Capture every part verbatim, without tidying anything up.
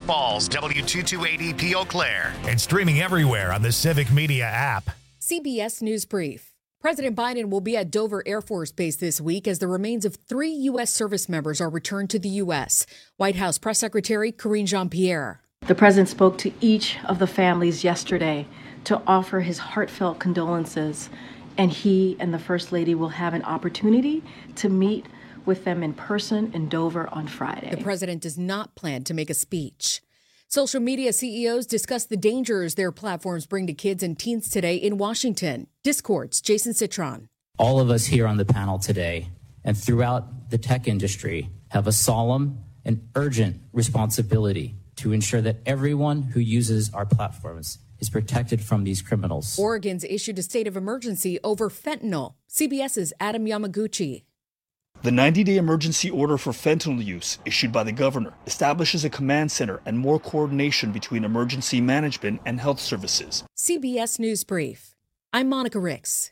Falls, W two two eight E P Eau Claire. And streaming everywhere on the Civic Media app. C B S News Brief. President Biden will be at Dover Air Force Base this week as the remains of three U S service members are returned to the U S. White House Press Secretary Karine Jean-Pierre. The president spoke to each of the families yesterday to offer his heartfelt condolences, and he and the First Lady will have an opportunity to meet with them in person in Dover on Friday. The president does not plan to make a speech. Social media C E Os discuss the dangers their platforms bring to kids and teens today in Washington. Discord's Jason Citron. All of us here on the panel today and throughout the tech industry have a solemn and urgent responsibility to ensure that everyone who uses our platforms is protected from these criminals. Oregon's issued a state of emergency over fentanyl. CBS's Adam Yamaguchi. The ninety-day emergency order for fentanyl use issued by the governor establishes a command center and more coordination between emergency management and health services. C B S News Brief. I'm Monica Ricks.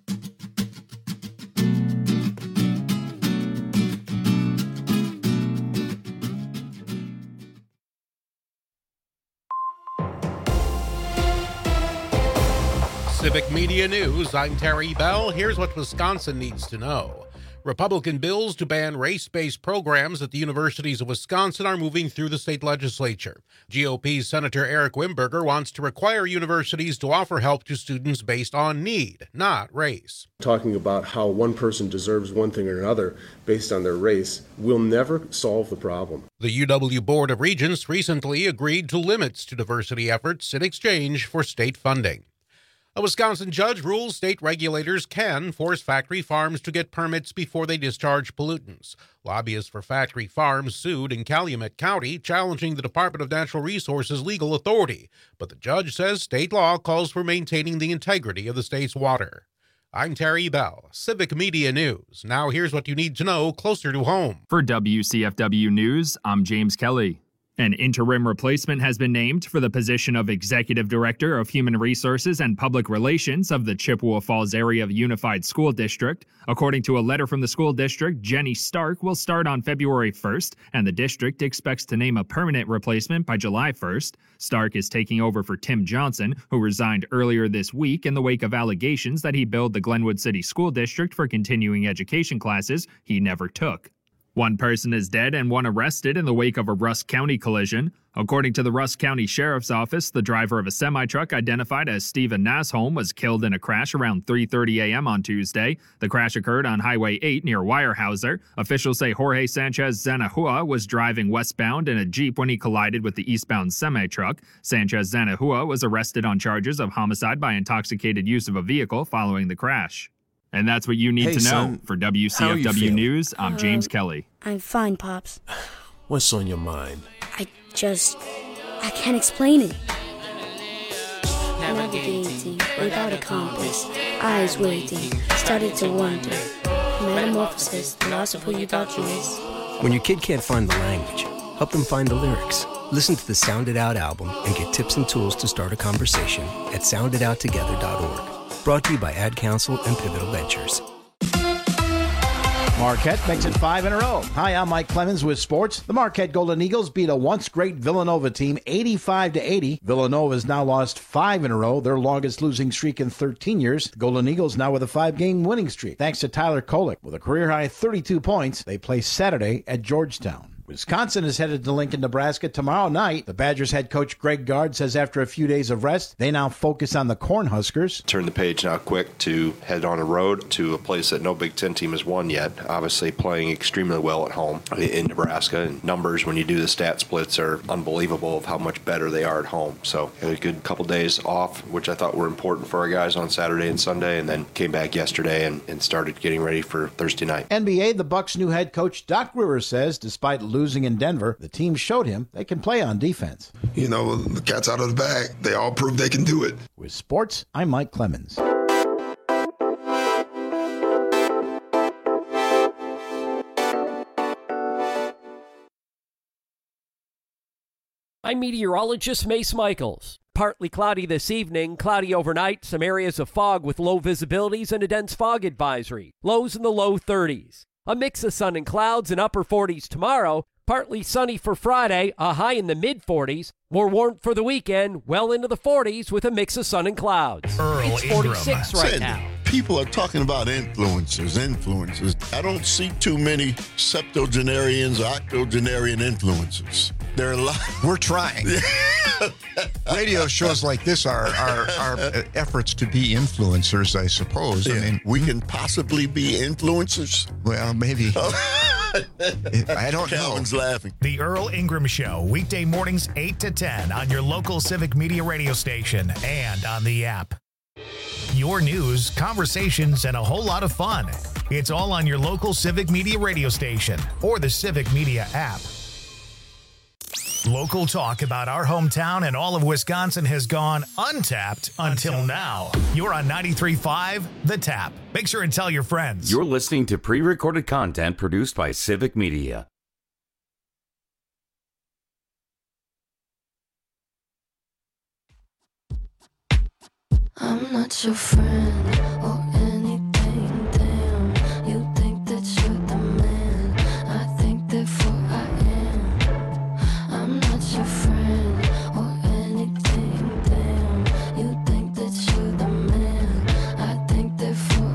Civic Media News, I'm Terry Bell. Here's what Wisconsin needs to know. Republican bills to ban race-based programs at the universities of Wisconsin are moving through the state legislature. G O P Senator Eric Wimberger wants to require universities to offer help to students based on need, not race. Talking about how one person deserves one thing or another based on their race will never solve the problem. The U W Board of Regents recently agreed to limits to diversity efforts in exchange for state funding. A Wisconsin judge rules state regulators can force factory farms to get permits before they discharge pollutants. Lobbyists for factory farms sued in Calumet County, challenging the Department of Natural Resources' legal authority. But the judge says state law calls for maintaining the integrity of the state's water. I'm Terry Bell, Civic Media News. Now here's what you need to know closer to home. For W C F W News, I'm James Kelly. An interim replacement has been named for the position of Executive Director of Human Resources and Public Relations of the Chippewa Falls Area Unified School District. According to a letter from the school district, Jenny Stark will start on February first, and the district expects to name a permanent replacement by July first. Stark is taking over for Tim Johnson, who resigned earlier this week in the wake of allegations that he billed the Glenwood City School District for continuing education classes he never took. One person is dead and one arrested in the wake of a Rusk County collision. According to the Rusk County Sheriff's Office, the driver of a semi-truck identified as Stephen Nasholm was killed in a crash around three thirty a.m. on Tuesday. The crash occurred on Highway eight near Weyerhaeuser. Officials say Jorge Sanchez Zanahua was driving westbound in a Jeep when he collided with the eastbound semi-truck. Sanchez Zanahua was arrested on charges of homicide by intoxicated use of a vehicle following the crash. And that's what you need hey, to know. son, For W C F W News, I'm uh, James Kelly. I'm fine, Pops. What's on your mind? I just... I can't explain it. Navigating without a compass, eyes waiting, started to wonder. Metamorphosis, the loss of who you thought you was. When your kid can't find the language, help them find the lyrics. Listen to the Sound It Out album and get tips and tools to start a conversation at sound it out together dot org. Brought to you by Ad Council and Pivotal Ventures. Marquette makes it five in a row. Hi, I'm Mike Clemens with sports. The Marquette Golden Eagles beat a once great Villanova team eighty-five to eighty. Villanova has now lost five in a row, their longest losing streak in thirteen years. The Golden Eagles now with a five-game winning streak. Thanks to Tyler Kolek with a career-high thirty-two points. They play Saturday at Georgetown. Wisconsin is headed to Lincoln, Nebraska tomorrow night. The Badgers head coach Greg Gard says after a few days of rest, they now focus on the Cornhuskers. Turn the page now quick to head on a road to a place that no Big Ten team has won yet. Obviously playing extremely well at home in Nebraska. And numbers, when you do the stat splits, are unbelievable of how much better they are at home. So had a good couple days off, which I thought were important for our guys on Saturday and Sunday, and then came back yesterday and, and started getting ready for Thursday night. N B A, the Bucks' new head coach Doc Rivers says despite losing in Denver, the team showed him they can play on defense. You know, the cat's out of the bag. They all proved they can do it. With sports, I'm Mike Clemens. I'm meteorologist Mace Michaels. Partly cloudy this evening, cloudy overnight, some areas of fog with low visibilities and a dense fog advisory. Lows in the low thirties. A mix of sun and clouds and upper forties tomorrow, Partly sunny for Friday, a high in the mid forties. More warmth for the weekend, well into the forties with a mix of sun and clouds. Earl it's Ingram. forty-six right Sandy, now. People are talking about influencers, influencers. I don't see too many septuagenarians or octogenarian influencers. There are a lot. We're trying. Radio shows like this are, are, are efforts to be influencers, I suppose. Yeah. I mean, we can possibly be influencers. Well, maybe. I don't Calvin's know. laughing. The Earl Ingram Show, weekday mornings eight to ten on your local Civic Media radio station and on the app. Your news, conversations, and a whole lot of fun. It's all on your local Civic Media radio station or the Civic Media app. Local talk about our hometown and all of Wisconsin has gone untapped until now. You're on ninety-three point five The Tap. Make sure and tell your friends. You're listening to pre-recorded content produced by Civic Media. I'm not your friend or anything, damn. You think that you're the man, I think therefore I am. I'm not your friend or anything, damn. You think that you're the man, I think therefore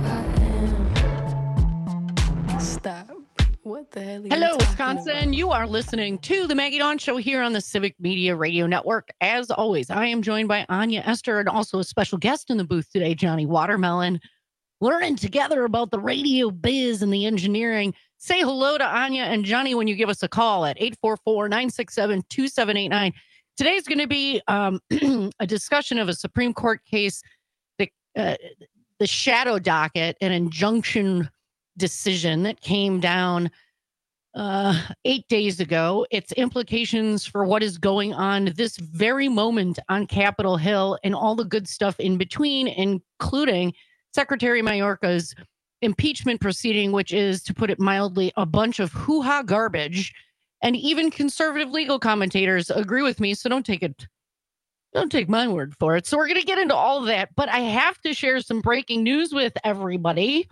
I am. Stop. What the hell are you Hello, talking Wisconsin. about? You are listening to the Maggie Dawn Show here on the Civic Media Radio Network. As always, I am joined by Anya Esther and also a special guest in the booth today, Johnny Watermelon. Learning together about the radio biz and the engineering. Say hello to Anya and Johnny when you give us a call at eight four four, nine six seven, two seven eight nine. Today's going to be um, a discussion of a Supreme Court case, the, uh, the shadow docket, an injunction decision that came down uh, eight days ago. Its implications for what is going on this very moment on Capitol Hill and all the good stuff in between, including Secretary Mayorkas' impeachment proceeding, which is, to put it mildly, a bunch of hoo-ha garbage. And even conservative legal commentators agree with me, so don't take it, don't take my word for it. So we're going to get into all of that, but I have to share some breaking news with everybody.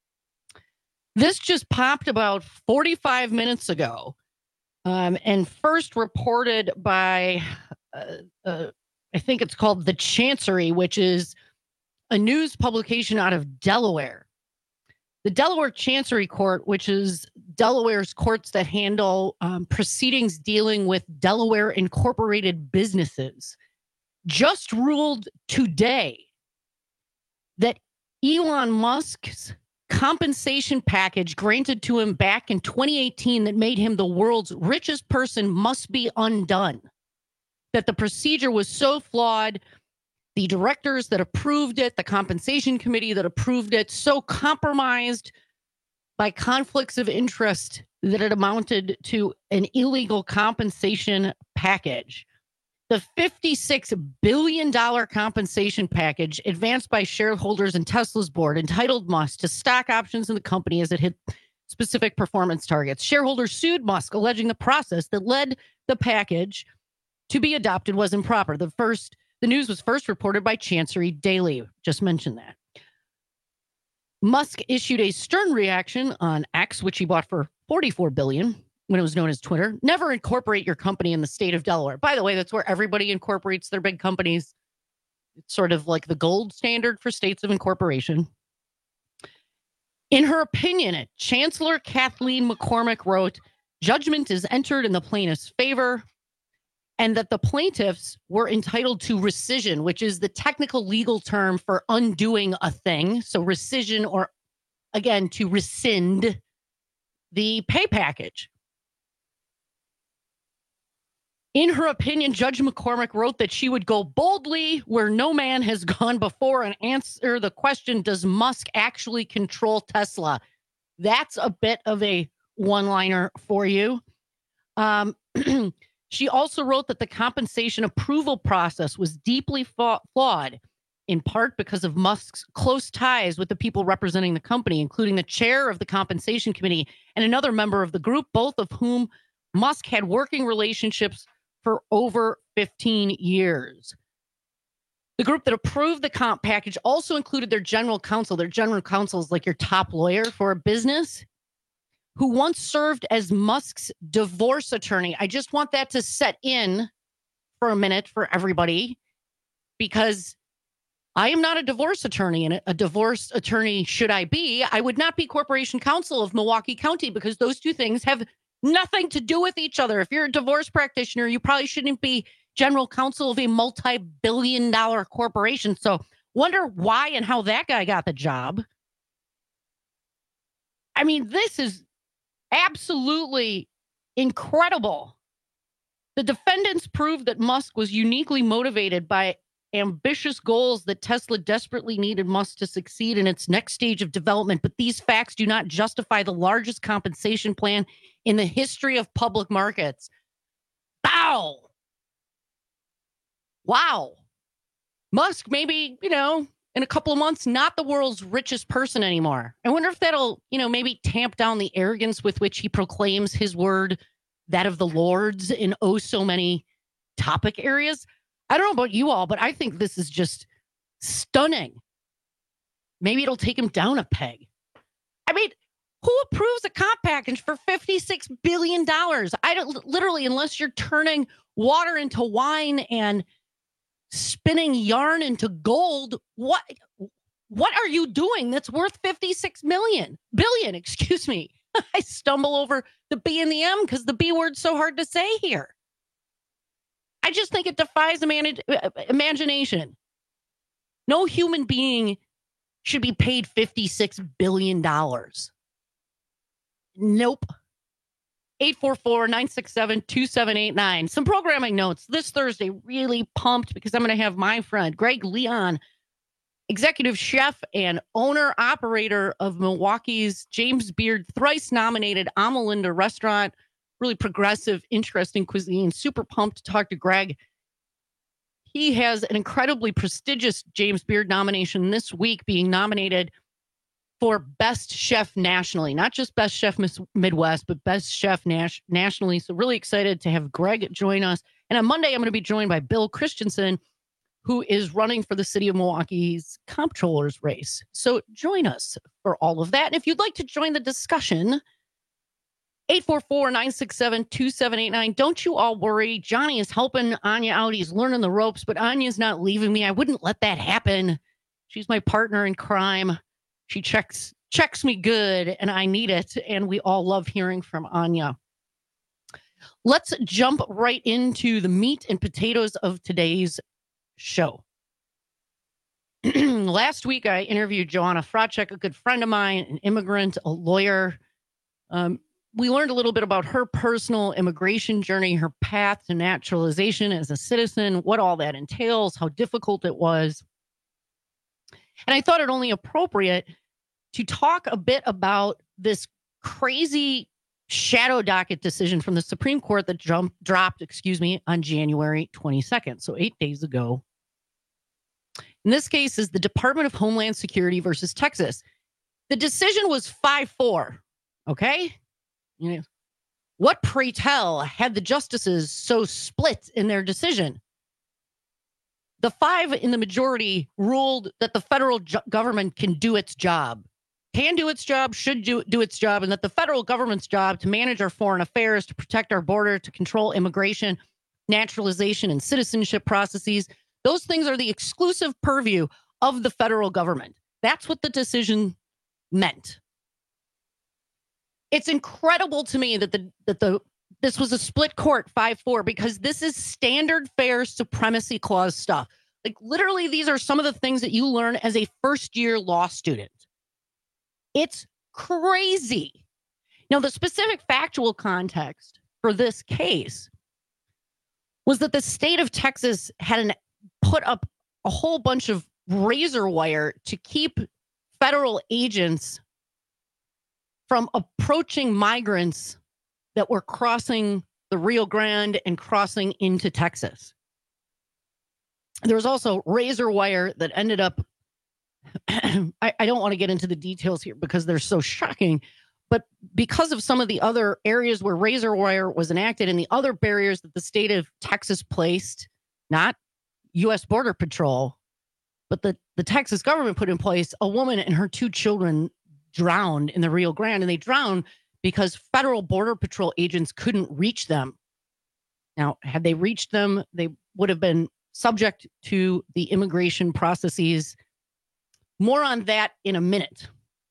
This just popped about forty-five minutes ago, um, and first reported by, uh, uh, I think it's called The Chancery, which is a news publication out of Delaware. The Delaware Chancery Court, which is Delaware's courts that handle um, proceedings dealing with Delaware incorporated businesses, just ruled today that Elon Musk's compensation package granted to him back in twenty eighteen that made him the world's richest person must be undone. That the procedure was so flawed, the directors that approved it, the compensation committee that approved it, so compromised by conflicts of interest that it amounted to an illegal compensation package. The fifty-six billion dollars compensation package advanced by shareholders in Tesla's board entitled Musk to stock options in the company as it hit specific performance targets. Shareholders sued Musk, alleging the process that led the package to be adopted was improper. The first, the news was first reported by Chancery Daily. Just mentioned that. Musk issued a stern reaction on X, which he bought for forty-four billion dollars. When it was known as Twitter. Never incorporate your company in the state of Delaware. By the way, that's where everybody incorporates their big companies. It's sort of like the gold standard for states of incorporation. In her opinion, Chancellor Kathleen McCormick wrote, judgment is entered in the plaintiff's favor, and that the plaintiffs were entitled to rescission, which is the technical legal term for undoing a thing. So rescission, or again, to rescind the pay package. In her opinion, Judge McCormick wrote that she would go boldly where no man has gone before and answer the question, does Musk actually control Tesla? That's a bit of a one-liner for you. Um, she also wrote that the compensation approval process was deeply fa- flawed, in part because of Musk's close ties with the people representing the company, including the chair of the compensation committee and another member of the group, both of whom Musk had working relationships for over fifteen years. The group that approved the comp package also included their general counsel. Their general counsel is like your top lawyer for a business, who once served as Musk's divorce attorney. I just want that to set in for a minute for everybody, because I am not a divorce attorney, and a divorce attorney, should I be, I would not be corporation counsel of Milwaukee County, because those two things have nothing to do with each other. If you're a divorce practitioner, you probably shouldn't be general counsel of a multi-billion dollar corporation. So wonder why and how that guy got the job. I mean, this is absolutely incredible. The defendants proved that Musk was uniquely motivated by ambitious goals that Tesla desperately needed Musk to succeed in its next stage of development. But these facts do not justify the largest compensation plan in the history of public markets. Wow. Wow. Musk, maybe, you know, in a couple of months, not the world's richest person anymore. I wonder if that'll, you know, maybe tamp down the arrogance with which he proclaims his word, that of the Lord's, in oh so many topic areas. I don't know about you all, but I think this is just stunning. Maybe it'll take him down a peg. I mean, who approves a comp package for fifty-six billion dollars? I don't, literally, unless you're turning water into wine and spinning yarn into gold, what what are you doing that's worth fifty-six million billion, excuse me. I stumble over the B and the M because the B word's so hard to say here. I just think it defies imani- imagination. No human being should be paid fifty-six billion dollars. Nope. eight four four, nine six seven, two seven eight nine. Some programming notes. This Thursday, really pumped because I'm going to have my friend Greg Leon, executive chef and owner-operator of Milwaukee's James Beard thrice-nominated Amelinda restaurant. Really progressive, interesting cuisine. Super pumped to talk to Greg. He has an incredibly prestigious James Beard nomination this week, being nominated for Best Chef nationally. Not just Best Chef Midwest, but Best Chef nas- nationally. So really excited to have Greg join us. And on Monday, I'm going to be joined by Bill Christensen, who is running for the city of Milwaukee's comptroller's race. So join us for all of that. And if you'd like to join the discussion, eight four four, nine six seven, two seven eight nine. Don't you all worry. Johnny is helping Anya out. He's learning the ropes, but Anya's not leaving me. I wouldn't let that happen. She's my partner in crime. She checks checks me good, and I need it. And we all love hearing from Anya. Let's jump right into the meat and potatoes of today's show. Last week, I interviewed Joanna Fracek, a good friend of mine, an immigrant, a lawyer. Um, we learned a little bit about her personal immigration journey, her path to naturalization as a citizen, what all that entails, how difficult it was. And I thought it only appropriate to talk a bit about this crazy shadow docket decision from the Supreme Court that jumped, dropped, excuse me, on January twenty-second. So eight days ago. In this case is the Department of Homeland Security versus Texas. The decision was five four. Okay. You know, what, pray tell, had the justices so split in their decision? The five in the majority ruled that the federal ju- government can do its job, can do its job, should do, do its job, and that the federal government's job to manage our foreign affairs, to protect our border, to control immigration, naturalization, and citizenship processes, those things are the exclusive purview of the federal government. That's what the decision meant. It's incredible to me that the that the this was a split court five four, because this is standard fare supremacy clause stuff. Like, literally, these are some of the things that you learn as a first year law student. It's crazy. Now, the specific factual context for this case was that the state of Texas had an, put up a whole bunch of razor wire to keep federal agents from approaching migrants that were crossing the Rio Grande and crossing into Texas. There was also razor wire that ended up, I, I don't want to get into the details here because they're so shocking, but because of some of the other areas where razor wire was enacted and the other barriers that the state of Texas placed, not U S Border Patrol, but the, the Texas government put in place, a woman and her two children drowned in the Rio Grande, and they drowned because federal Border Patrol agents couldn't reach them. Now, had they reached them, they would have been subject to the immigration processes. More on that in a minute.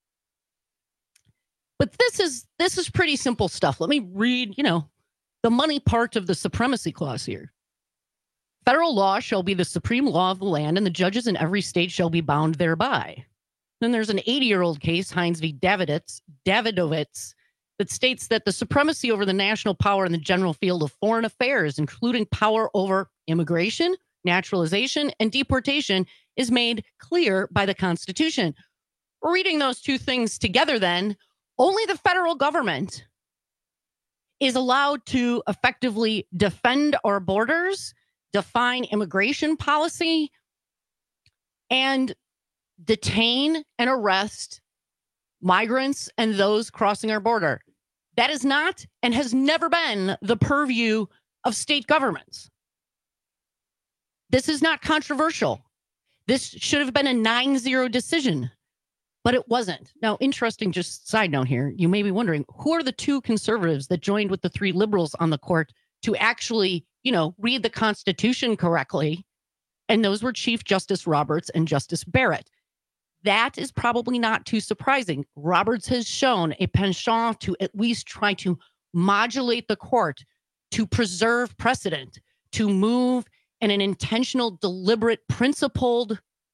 But this is this is pretty simple stuff. Let me read, you know, the money part of the supremacy clause here. Federal law shall be the supreme law of the land, and the judges in every state shall be bound thereby. Then there's an eighty-year-old case, Hines v. Daviditz, Davidovitz, that states that the supremacy over the national power in the general field of foreign affairs, including power over immigration, naturalization, and deportation, is made clear by the Constitution. Reading those two things together, then, only the federal government is allowed to effectively defend our borders, define immigration policy, and detain and arrest migrants and those crossing our border. That is not and has never been the purview of state governments. This is not controversial. This should have been a nine zero decision, but it wasn't. Now, interesting, just side note here, you may be wondering, who are the two conservatives that joined with the three liberals on the court to actually, you know, read the Constitution correctly? And those were Chief Justice Roberts and Justice Barrett. That is probably not too surprising. Roberts has shown a penchant to at least try to modulate the court, to preserve precedent, to move in an intentional, deliberate, principled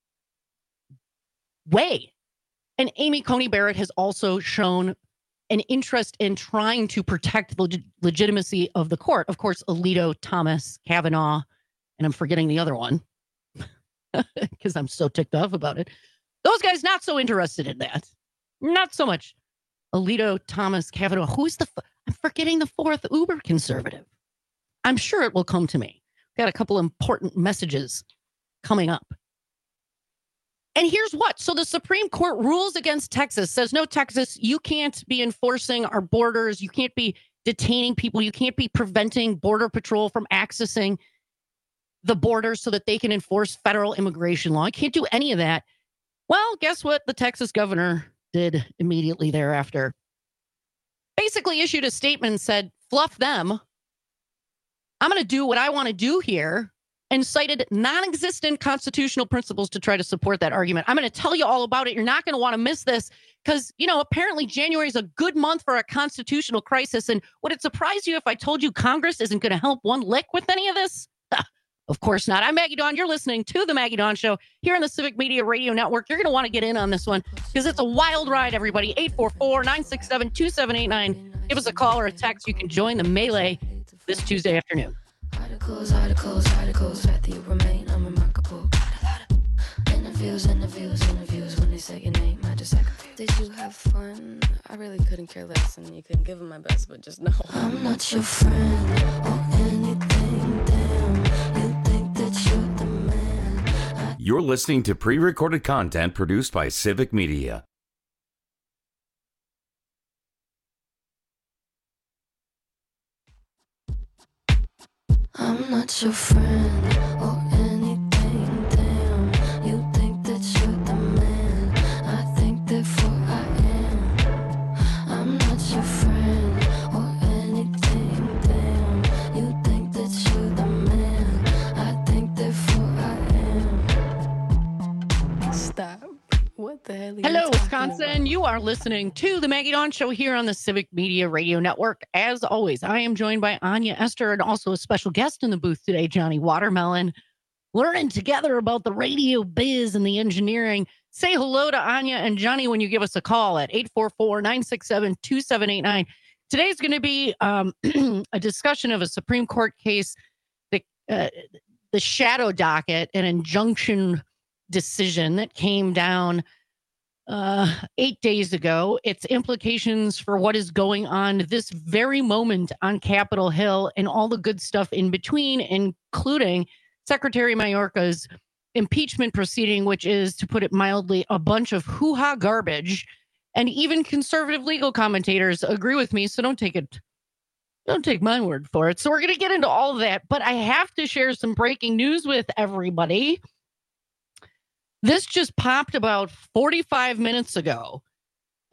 way. And Amy Coney Barrett has also shown an interest in trying to protect the leg- legitimacy of the court. Of course, Alito, Thomas, Kavanaugh, and I'm forgetting the other one because I'm so ticked off about it. Those guys not so interested in that. Not so much. Alito, Thomas, Kavanaugh. Who's the? F- I'm forgetting the fourth uber conservative. I'm sure it will come to me. Got a couple important messages coming up. And here's what. So the Supreme Court rules against Texas, says, no, Texas, you can't be enforcing our borders. You can't be detaining people. You can't be preventing Border Patrol from accessing the border so that they can enforce federal immigration law. You can't do any of that. Well, guess what the Texas governor did immediately thereafter? Basically issued a statement and said, fluff them. I'm going to do what I want to do here, and cited non-existent constitutional principles to try to support that argument. I'm going to tell you all about it. You're not going to want to miss this because, you know, apparently January is a good month for a constitutional crisis. And would it surprise you if I told you Congress isn't going to help one lick with any of this? Of course not. I'm Maggie Dawn. You're listening to The Maggie Dawn Show here on the Civic Media Radio Network. You're going to want to get in on this one because it's a wild ride, everybody. eight four four, nine six seven, two seven eight nine. Give us a call or a text. You can join the melee this Tuesday afternoon. Articles, articles, articles, rather you remain unremarkable. Got a lot of interviews, interviews, interviews. When they say your name, I just act confused. Did you have fun? I really couldn't care less, and you couldn't give them my best, but just know I'm not your friend or anything. Damn, you think that you're the man. You're listening to pre-recorded content produced by Civic Media. I'm not your friend or anything, damn. You think that you're the man. I think therefore I am. I'm not your friend or anything, damn. You think that you're the man. I think therefore I am. stop. What the hell are you Hello, talking Wisconsin. about? You are listening to the Maggie Dawn Show here on the Civic Media Radio Network. As always, I am joined by Anya Esther and also a special guest in the booth today, Johnny Watermelon. Learning together about the radio biz and the engineering. Say hello to Anya and Johnny when you give us a call at eight four four, nine six seven, two seven eight nine. Today's going to be um, a discussion of a Supreme Court case, the, uh, the shadow docket, an injunction decision that came down uh, eight days ago. Its implications for what is going on this very moment on Capitol Hill and all the good stuff in between, including Secretary Mayorkas' impeachment proceeding, which is, to put it mildly, a bunch of hoo-ha garbage. And even conservative legal commentators agree with me, so don't take it, don't take my word for it. So we're going to get into all of that, but I have to share some breaking news with everybody. This just popped about forty-five minutes ago.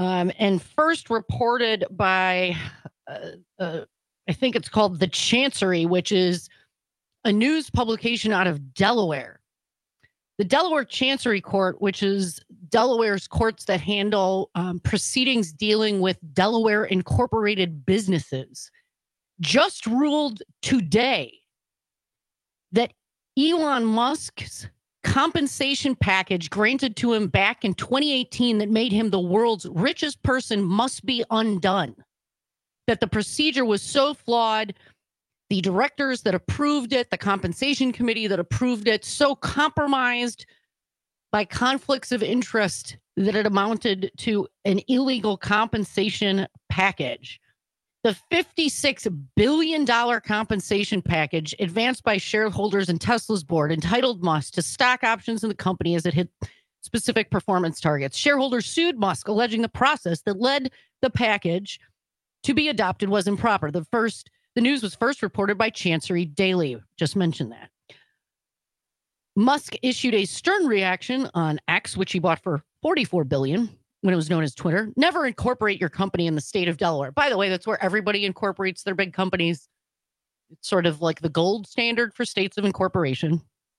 Um, and first reported by, uh, uh, I think it's called The Chancery, which is a news publication out of Delaware. The Delaware Chancery Court, which is Delaware's courts that handle um, proceedings dealing with Delaware incorporated businesses, just ruled today that Elon Musk's compensation package granted to him back in twenty eighteen that made him the world's richest person must be undone. That the procedure was so flawed, the directors that approved it, the compensation committee that approved it, so compromised by conflicts of interest that it amounted to an illegal compensation package. The fifty-six billion dollars compensation package advanced by shareholders and Tesla's board entitled Musk to stock options in the company as it hit specific performance targets. Shareholders sued Musk, alleging the process that led the package to be adopted was improper. The first, the news was first reported by Chancery Daily. Just mentioned that. Musk issued a stern reaction on X, which he bought for forty-four billion dollars. When it was known as Twitter. Never incorporate your company in the state of Delaware. By the way, that's where everybody incorporates their big companies. It's sort of like the gold standard for states of incorporation.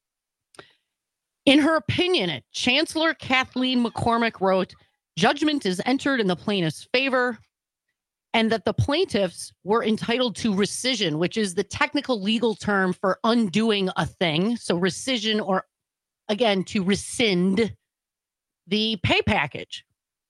In her opinion, Chancellor Kathleen McCormick wrote, judgment is entered in the plaintiff's favor, and that the plaintiffs were entitled to rescission, which is the technical legal term for undoing a thing. So rescission, or again, to rescind the pay package.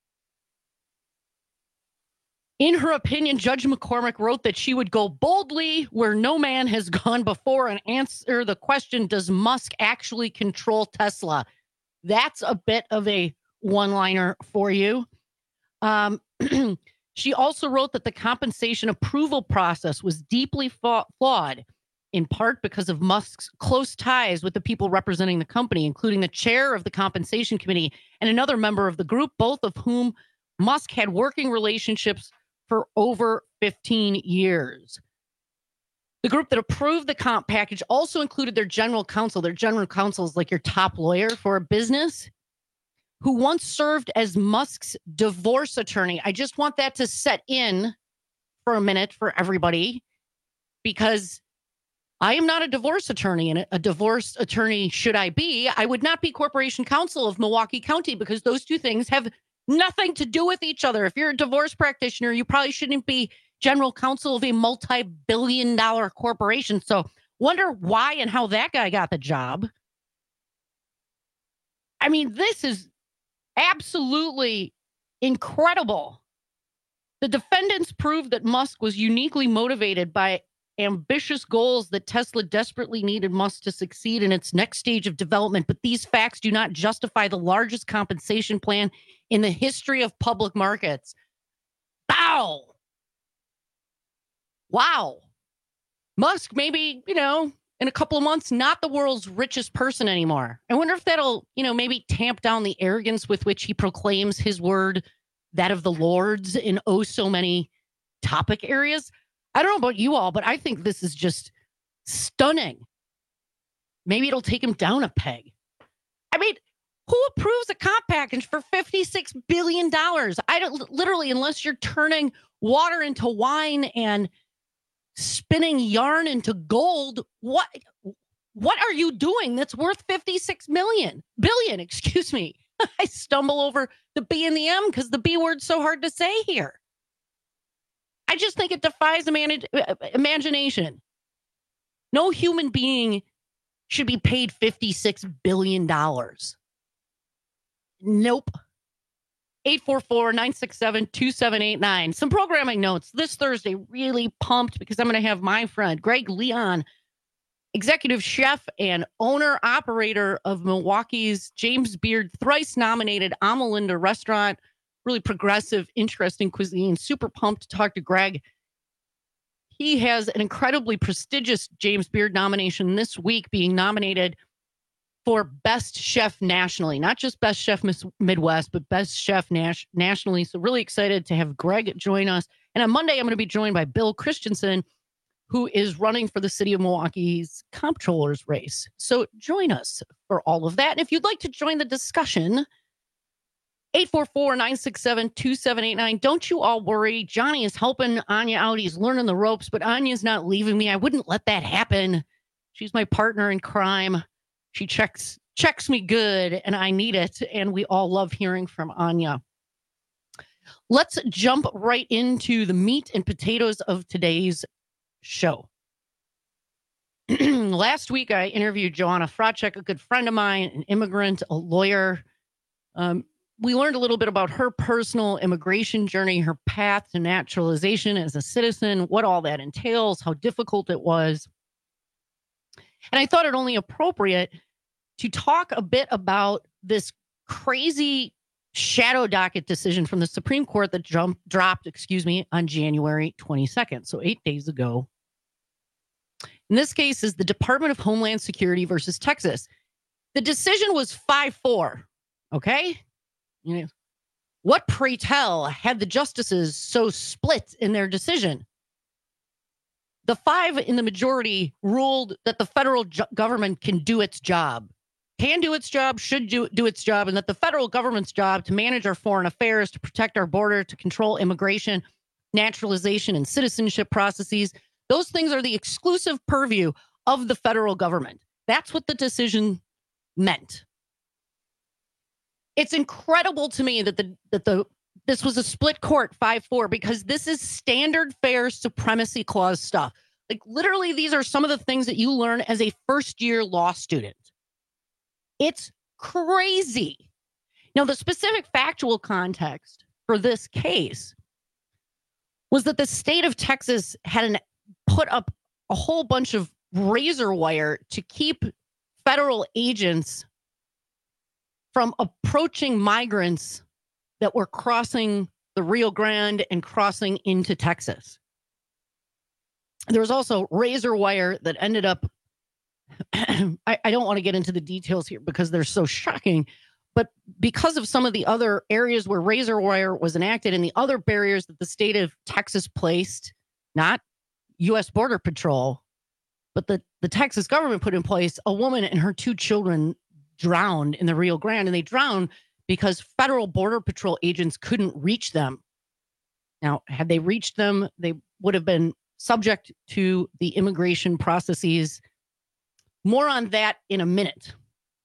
In her opinion, Judge McCormick wrote that she would go boldly where no man has gone before and answer the question, does Musk actually control Tesla? That's a bit of a one-liner for you. Um, she also wrote that the compensation approval process was deeply fa- flawed, in part because of Musk's close ties with the people representing the company, including the chair of the compensation committee and another member of the group, both of whom Musk had working relationships for over fifteen years. The group that approved the comp package also included their general counsel. Their general counsel is like your top lawyer for a business, who once served as Musk's divorce attorney. I just want that to set in for a minute for everybody, because I am not a divorce attorney, and a divorce attorney, should I be, I would not be corporation counsel of Milwaukee County, because those two things have nothing to do with each other. If you're a divorce practitioner, you probably shouldn't be general counsel of a multi-billion dollar corporation. So wonder why and how that guy got the job. I mean, this is absolutely incredible. The defendants proved that Musk was uniquely motivated by ambitious goals that Tesla desperately needed Musk to succeed in its next stage of development. But these facts do not justify the largest compensation plan in the history of public markets. Wow. Wow. Musk, maybe, you know, in a couple of months, not the world's richest person anymore. I wonder if that'll, you know, maybe tamp down the arrogance with which he proclaims his word, that of the Lord's, in oh so many topic areas. I don't know about you all, but I think this is just stunning. Maybe it'll take him down a peg. I mean, who approves a comp package for fifty-six billion dollars? I don't, literally, unless you're turning water into wine and spinning yarn into gold, what what are you doing that's worth fifty-six million billion, excuse me. I stumble over the B and the M because the B word's so hard to say here. I just think it defies imani- imagination. No human being should be paid fifty-six billion dollars. Nope. eight four four, nine six seven, two seven eight nine. Some programming notes. This Thursday, really pumped because I'm going to have my friend Greg Leon, executive chef and owner-operator of Milwaukee's James Beard, thrice-nominated Amalinda restaurant. Really progressive, interesting cuisine. Super pumped to talk to Greg. He has an incredibly prestigious James Beard nomination this week, being nominated for Best Chef nationally. Not just Best Chef Midwest, but Best Chef nas- nationally. So really excited to have Greg join us. And on Monday, I'm going to be joined by Bill Christensen, who is running for the city of Milwaukee's comptroller's race. So join us for all of that. And if you'd like to join the discussion, eight four four, nine six seven, two seven eight nine. Don't you all worry. Johnny is helping Anya out. He's learning the ropes, but Anya's not leaving me. I wouldn't let that happen. She's my partner in crime. She checks checks me good, and I need it. And we all love hearing from Anya. Let's jump right into the meat and potatoes of today's show. Last week, I interviewed Joanna Fracek, a good friend of mine, an immigrant, a lawyer. Um, we learned a little bit about her personal immigration journey, her path to naturalization as a citizen, what all that entails, how difficult it was. And I thought it only appropriate to talk a bit about this crazy shadow docket decision from the Supreme Court that jumped, dropped, excuse me, on January twenty-second, so eight days ago. In this case is the Department of Homeland Security versus Texas. The decision was five four, okay? You know, what, pray tell, had the justices so split in their decision? The five in the majority ruled that the federal ju- government can do its job, can do its job, should do, do its job, and that the federal government's job to manage our foreign affairs, to protect our border, to control immigration, naturalization, and citizenship processes, those things are the exclusive purview of the federal government. That's what the decision meant. It's incredible to me that the that the this was a split court five four, because this is standard fare supremacy clause stuff. Like, literally, these are some of the things that you learn as a first year law student. It's crazy. Now, the specific factual context for this case was that the state of Texas had an put up a whole bunch of razor wire to keep federal agents from approaching migrants that were crossing the Rio Grande and crossing into Texas. There was also razor wire that ended up, I, I don't want to get into the details here because they're so shocking, but because of some of the other areas where razor wire was enacted and the other barriers that the state of Texas placed, not U S Border Patrol, but the, the Texas government put in place, a woman and her two children drowned in the Rio Grande, and they drowned because federal Border Patrol agents couldn't reach them. Now, had they reached them, they would have been subject to the immigration processes. More on that in a minute.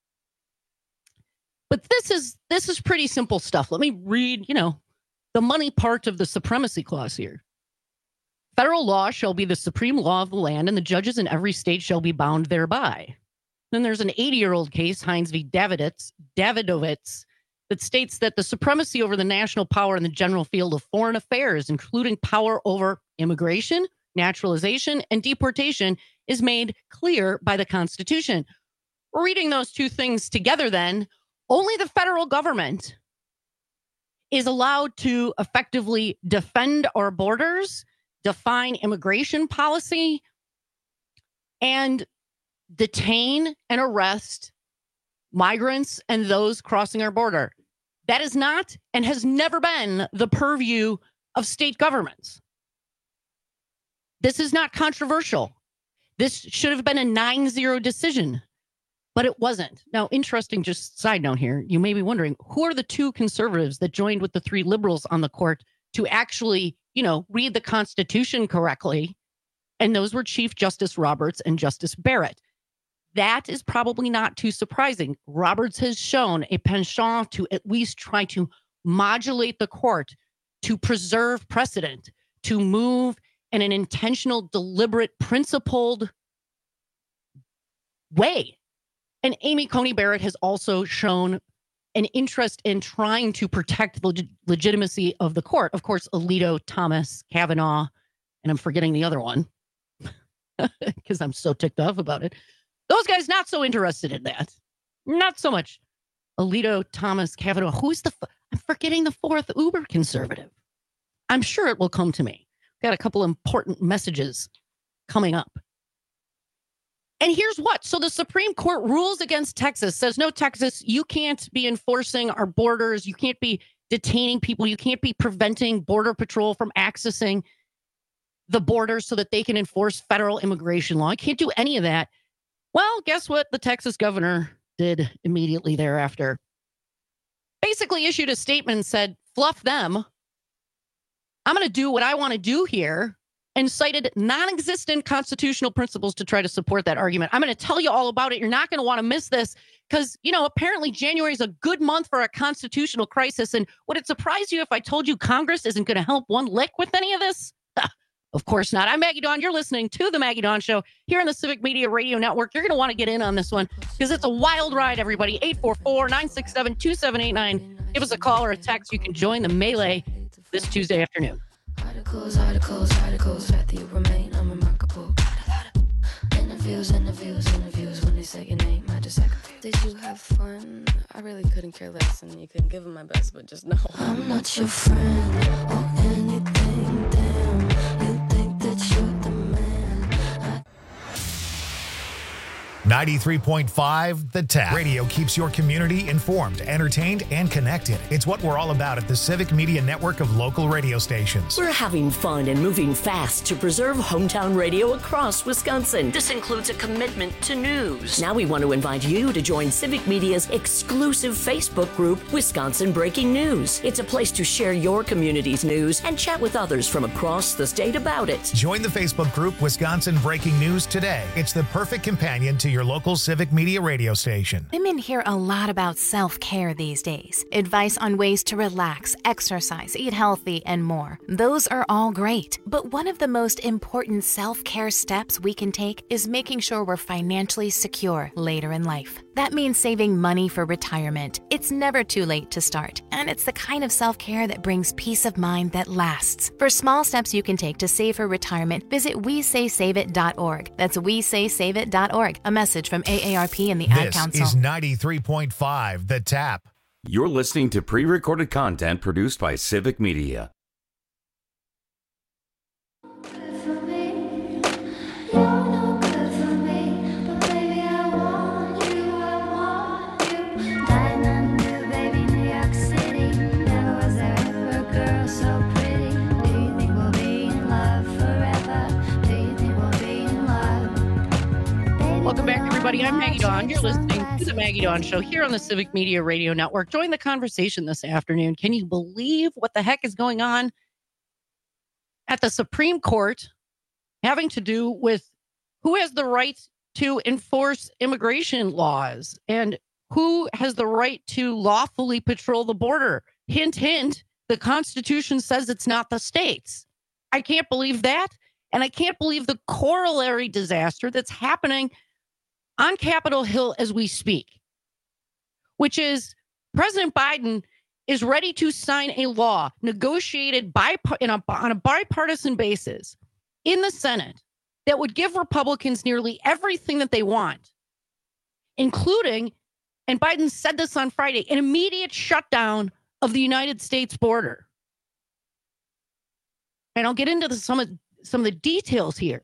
But this is this is pretty simple stuff. Let me read, you know, the money part of the supremacy clause here. Federal law shall be the supreme law of the land, and the judges in every state shall be bound thereby. Then there's an eighty-year-old case, Hines v. Daviditz, Davidovitz, that states that the supremacy over the national power in the general field of foreign affairs, including power over immigration, naturalization, and deportation, is made clear by the Constitution. Reading those two things together, then, only the federal government is allowed to effectively defend our borders, define immigration policy, and detain and arrest migrants and those crossing our border. That is not and has never been the purview of state governments. This is not controversial. This should have been a nine zero decision, but it wasn't. Now, interesting, just side note here, you may be wondering, who are the two conservatives that joined with the three liberals on the court to actually, you know, read the Constitution correctly? And those were Chief Justice Roberts and Justice Barrett. That is probably not too surprising. Roberts has shown a penchant to at least try to modulate the court, to preserve precedent, to move in an intentional, deliberate, principled way. And Amy Coney Barrett has also shown an interest in trying to protect the leg- legitimacy of the court. Of course, Alito, Thomas, Kavanaugh, and I'm forgetting the other one because I'm so ticked off about it. Those guys not so interested in that. Not so much. Alito, Thomas, Kavanaugh. Who's the? F- I'm forgetting the fourth uber conservative. I'm sure it will come to me. Got a couple important messages coming up. And here's what. So the Supreme Court rules against Texas, says, no, Texas, you can't be enforcing our borders. You can't be detaining people. You can't be preventing Border Patrol from accessing the border so that they can enforce federal immigration law. You can't do any of that. Well, guess what the Texas governor did immediately thereafter? basically issued a statement and said, fluff them. I'm going to do what I want to do here, and cited non-existent constitutional principles to try to support that argument. I'm going to tell you all about it. You're not going to want to miss this because, you know, apparently January is a good month for a constitutional crisis. And would it surprise you if I told you Congress isn't going to help one lick with any of this? Of course not. I'm Maggie Dawn. You're listening to The Maggie Dawn Show here on the Civic Media Radio Network. You're going to want to get in on this one because it's a wild ride, everybody. eight four four, nine six seven, two seven eight nine. Give us a call or a text. You can join the melee this Tuesday afternoon. Articles, articles, articles, that you remain unremarkable. Interviews, interviews, interviews. When they say your name, I just act confused. Did you have fun? I really couldn't care less, and you couldn't give them my best, but just know I'm not your friend or anything. Damn, you think that you're the man. I- ninety-three point five The Tap. Radio keeps your community informed, entertained, and connected. It's what we're all about at the Civic Media Network of local radio stations. We're having fun and moving fast to preserve hometown radio across Wisconsin. This includes a commitment to news. Now we want to invite you to join Civic Media's exclusive Facebook group, Wisconsin Breaking News. It's a place to share your community's news and chat with others from across the state about it. Join the Facebook group Wisconsin Breaking News today. It's the perfect companion to your local Civic Media radio station. Women hear a lot about self-care these days. Advice on ways to relax, exercise, eat healthy, and more. Those are all great. But one of the most important self-care steps we can take is making sure we're financially secure later in life. That means saving money for retirement. It's never too late to start, and it's the kind of self-care that brings peace of mind that lasts. For small steps you can take to save for retirement, visit we say save it dot org. That's we say save it dot org. A message from A A R P and the Ad Council. This is ninety-three point five The Tap. You're listening to pre-recorded content produced by Civic Media. Welcome back, everybody. I'm Maggie Dawn. You're listening to The Maggie Dawn Show here on the Civic Media Radio Network. Join the conversation this afternoon. Can you believe what the heck is going on at the Supreme Court having to do with who has the right to enforce immigration laws and who has the right to lawfully patrol the border? Hint, hint, the Constitution says it's not the states. I can't believe that. And I can't believe the corollary disaster that's happening on Capitol Hill as we speak, which is President Biden is ready to sign a law negotiated by, in a, on a bipartisan basis in the Senate that would give Republicans nearly everything that they want, including, and Biden said this on Friday, an immediate shutdown of the United States border. And I'll get into the, some of some of the details here.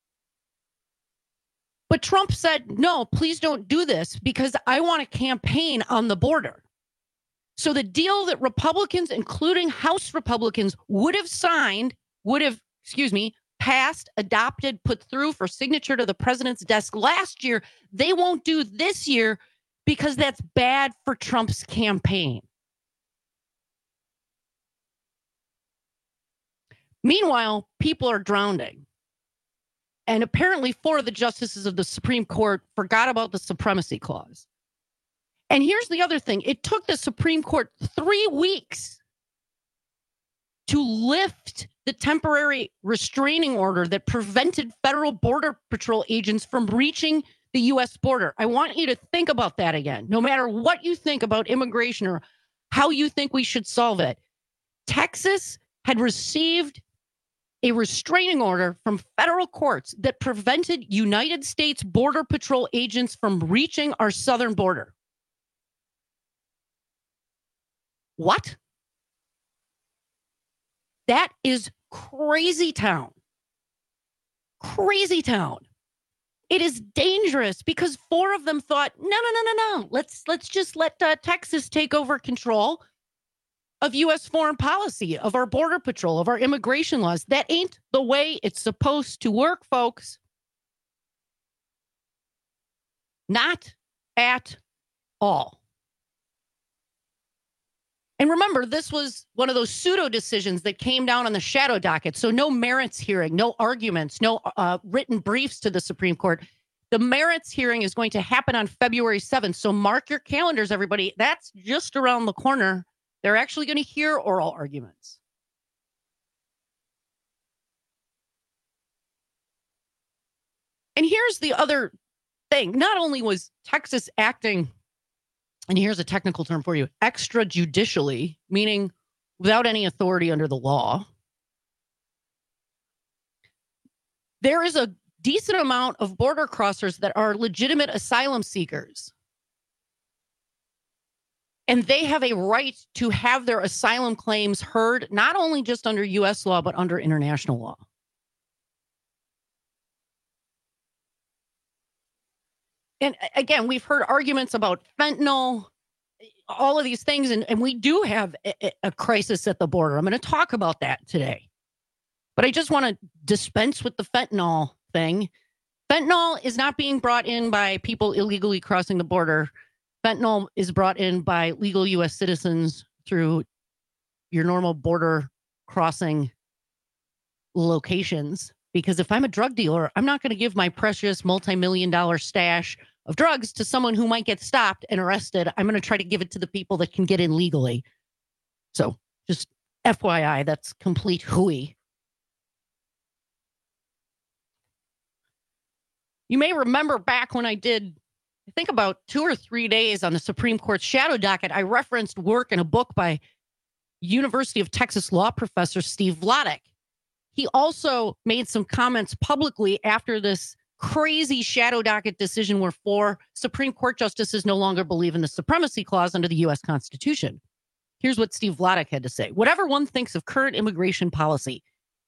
But Trump said, no, please don't do this because I want to campaign on the border. So the deal that Republicans, including House Republicans, would have signed, would have, excuse me, passed, adopted, put through for signature to the president's desk last year, they won't do this year because that's bad for Trump's campaign. Meanwhile, people are drowning. And apparently four of the justices of the Supreme Court forgot about the supremacy clause. And here's the other thing. It took the Supreme Court three weeks to lift the temporary restraining order that prevented federal border patrol agents from reaching the U S border. I want you to think about that again. No matter what you think about immigration or how you think we should solve it, Texas had received a restraining order from federal courts that prevented United States Border Patrol agents from reaching our southern border. What? That is crazy town. Crazy town. It is dangerous because four of them thought, no, no, no, no, no. Let's let's just let uh, Texas take over control of U S foreign policy, of our border patrol, of our immigration laws. That ain't the way it's supposed to work, folks. Not at all. And remember, this was one of those pseudo decisions that came down on the shadow docket. So no merits hearing, no arguments, no uh, written briefs to the Supreme Court. The merits hearing is going to happen on February seventh. So mark your calendars, everybody. That's just around the corner. They're actually going to hear oral arguments. And here's the other thing. Not only was Texas acting, and here's a technical term for you, extrajudicially, meaning without any authority under the law, there is a decent amount of border crossers that are legitimate asylum seekers. And they have a right to have their asylum claims heard, not only just under U S law, but under international law. And again, we've heard arguments about fentanyl, all of these things, and, and we do have a, a crisis at the border. I'm going to talk about that today. But I just want to dispense with the fentanyl thing. Fentanyl is not being brought in by people illegally crossing the border. Fentanyl is brought in by legal U S citizens through your normal border crossing locations. Because if I'm a drug dealer, I'm not going to give my precious multi-million dollar stash of drugs to someone who might get stopped and arrested. I'm going to try to give it to the people that can get in legally. So just F Y I, that's complete hooey. You may remember back when I did, I think about two or three days on the Supreme Court's shadow docket, I referenced work in a book by University of Texas law professor Steve Vladeck. He also made some comments publicly after this crazy shadow docket decision where four Supreme Court justices no longer believe in the supremacy clause under the U S Constitution. Here's what Steve Vladeck had to say. Whatever one thinks of current immigration policy,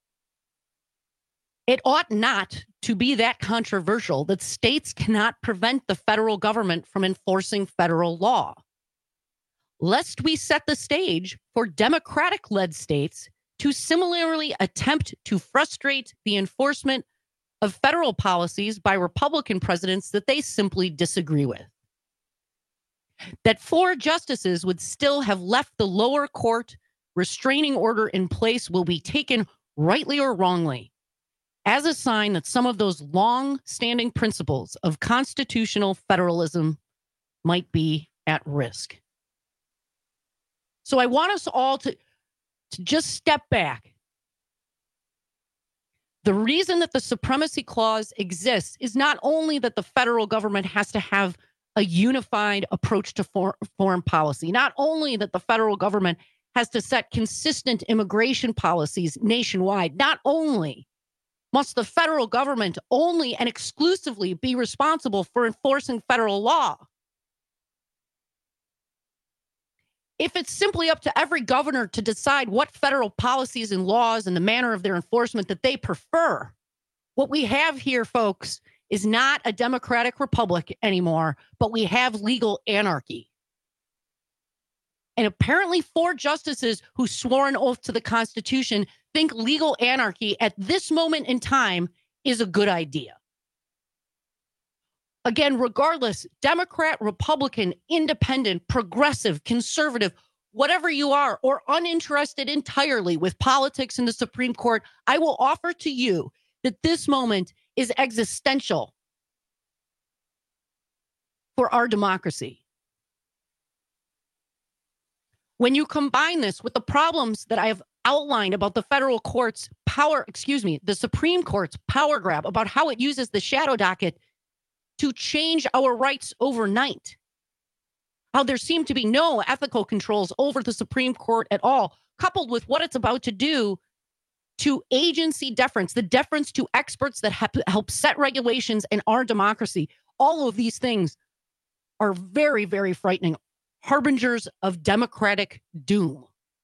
it ought not to be that controversial that states cannot prevent the federal government from enforcing federal law. Lest we set the stage for Democratic-led states to similarly attempt to frustrate the enforcement of federal policies by Republican presidents that they simply disagree with. That four justices would still have left the lower court restraining order in place will be taken rightly or wrongly as a sign that some of those long-standing principles of constitutional federalism might be at risk. So I want us all to To just step back. The reason that the supremacy clause exists is not only that the federal government has to have a unified approach to for, foreign policy, not only that the federal government has to set consistent immigration policies nationwide, not only must the federal government only and exclusively be responsible for enforcing federal law. If it's simply up to every governor to decide what federal policies and laws and the manner of their enforcement that they prefer, what we have here, folks, is not a democratic republic anymore, but we have legal anarchy. And apparently four justices who swore an oath to the Constitution think legal anarchy at this moment in time is a good idea. Again, regardless, Democrat, Republican, independent, progressive, conservative, whatever you are, or uninterested entirely with politics in the Supreme Court, I will offer to you that this moment is existential for our democracy. When you combine this with the problems that I have outlined about the federal court's power, excuse me, the Supreme Court's power grab, about how it uses the shadow docket to change our rights overnight, how there seem to be no ethical controls over the Supreme Court at all, coupled with what it's about to do to agency deference, the deference to experts that help set regulations in our democracy. All of these things are very, very frightening, harbingers of democratic doom.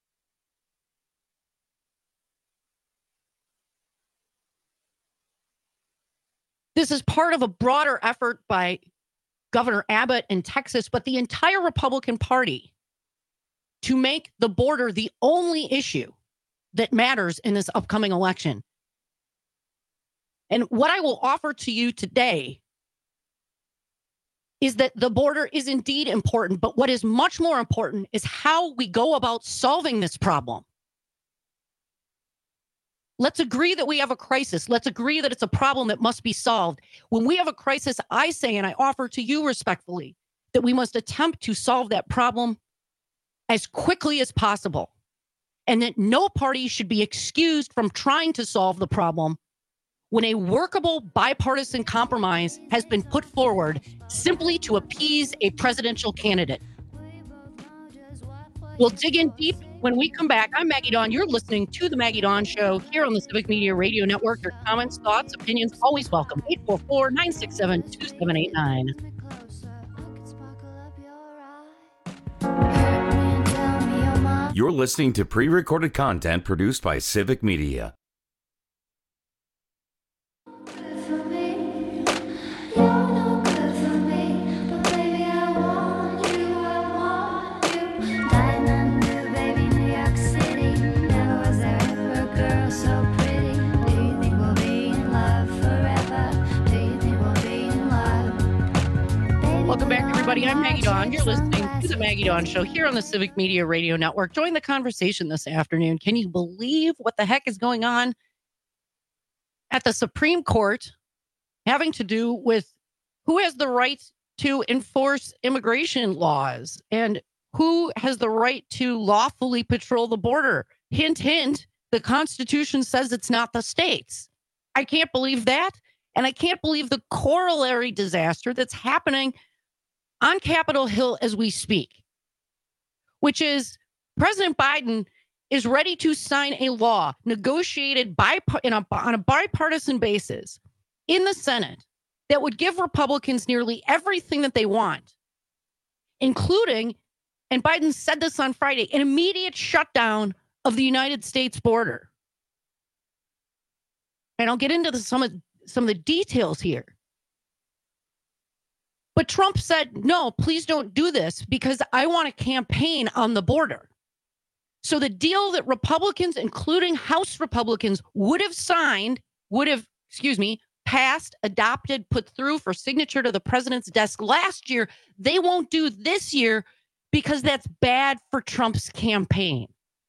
This is part of a broader effort by Governor Abbott in Texas, but the entire Republican Party, to make the border the only issue that matters in this upcoming election. And what I will offer to you today is that the border is indeed important, but what is much more important is how we go about solving this problem. Let's agree that we have a crisis. Let's agree that it's a problem that must be solved. When we have a crisis, I say, and I offer to you respectfully, that we must attempt to solve that problem as quickly as possible, and that no party should be excused from trying to solve the problem when a workable bipartisan compromise has been put forward simply to appease a presidential candidate. We'll dig in deep when we come back. I'm Maggie Dawn. You're listening to The Maggie Dawn Show here on the Civic Media Radio Network. Your comments, thoughts, opinions, always welcome. eight four four, nine six seven, two seven eight nine. You're listening to pre-recorded content produced by Civic Media. Welcome back, everybody. I'm Maggie Dawn. You're listening to The Maggie Dawn Show here on the Civic Media Radio Network. Join the conversation this afternoon. Can you believe what the heck is going on at the Supreme Court having to do with who has the right to enforce immigration laws and who has the right to lawfully patrol the border? Hint, hint, the Constitution says it's not the states. I can't believe that. And I can't believe the corollary disaster that's happening on Capitol Hill as we speak, which is President Biden is ready to sign a law negotiated by, in a, on a bipartisan basis in the Senate that would give Republicans nearly everything that they want, including, and Biden said this on Friday, an immediate shutdown of the United States border. And I'll get into the, some of some of the details here. But Trump said, no, please don't do this because I want to campaign on the border. So the deal that Republicans, including House Republicans, would have signed, would have, excuse me, passed, adopted, put through for signature to the president's desk last year, they won't do this year because that's bad for Trump's campaign.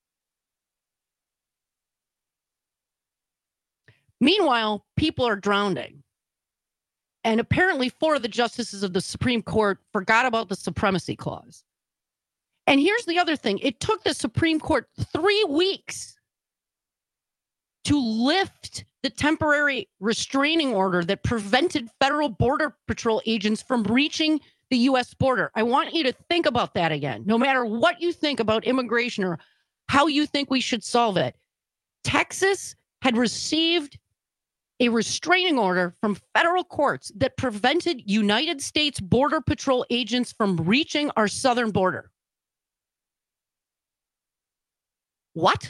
Meanwhile, people are drowning. And apparently four of the justices of the Supreme Court forgot about the supremacy clause. And here's the other thing. It took the Supreme Court three weeks to lift the temporary restraining order that prevented federal border patrol agents from reaching the U S border. I want you to think about that again. No matter what you think about immigration or how you think we should solve it, Texas had received a restraining order from federal courts that prevented United States Border Patrol agents from reaching our southern border. What?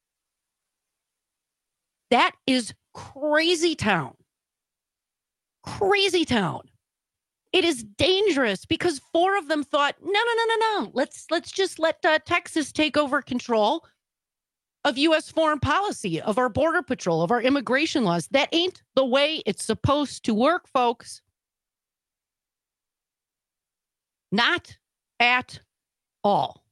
That is crazy town. Crazy town. It is dangerous because four of them thought, no, no, no, no, no. Let's let's just let uh, Texas take over control of U S foreign policy, of our border patrol, of our immigration laws. That ain't the way it's supposed to work, folks. Not at all.